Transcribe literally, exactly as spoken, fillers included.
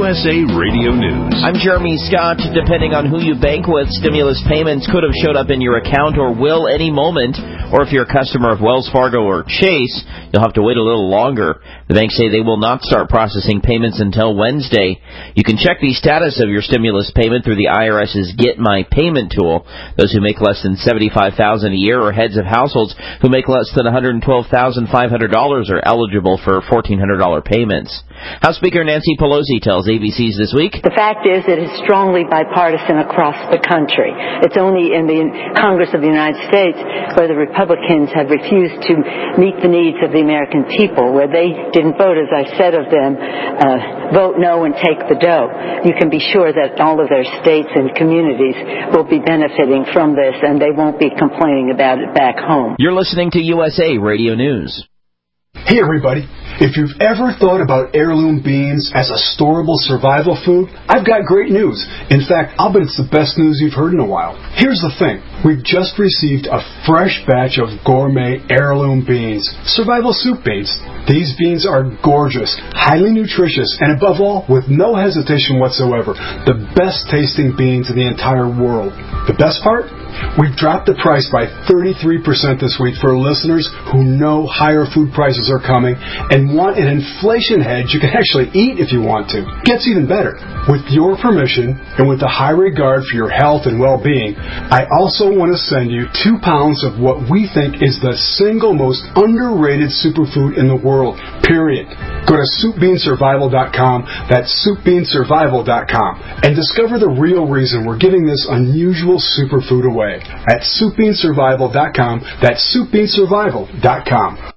S A Radio News. I'm Jeremy Scott. Depending on who you bank with, stimulus payments could have showed up in your account or will any moment. Or if you're a customer of Wells Fargo or Chase, you'll have to wait a little longer. The banks say they will not start processing payments until Wednesday. You can check the status of your stimulus payment through the IRS's Get My Payment tool. Those who make less than seventy-five thousand dollars a year or heads of households who make less than one hundred twelve thousand five hundred dollars are eligible for fourteen hundred dollars payments. House Speaker Nancy Pelosi tells A B C's This Week. The fact is it is strongly bipartisan across the country. It's only in the Congress of the United States where the Republicans have refused to meet the needs of the American people, where they didn't vote, as I said of them, uh, vote no and take the dough. You can be sure that all of their states and communities will be benefiting from this, and they won't be complaining about it back home. You're listening to U S A Radio News. Hey everybody, if you've ever thought about heirloom beans as a storable survival food, I've got great news. In fact, I'll bet it's the best news you've heard in a while. Here's the thing. We've just received a fresh batch of gourmet heirloom beans, survival soup beans. These beans are gorgeous, highly nutritious, and above all, with no hesitation whatsoever, the best tasting beans in the entire world. The best part? We've dropped the price by thirty-three percent this week for listeners who know higher food prices are coming and want an inflation hedge you can actually eat if you want to. Gets even better. With your permission and with a high regard for your health and well-being, I also want to send you two pounds of what we think is the single most underrated superfood in the world, period. Go to soup bean survival dot com, that's soup bean survival dot com, and discover the real reason we're giving this unusual superfood away at soup bean survival dot com, that's soup bean survival dot com.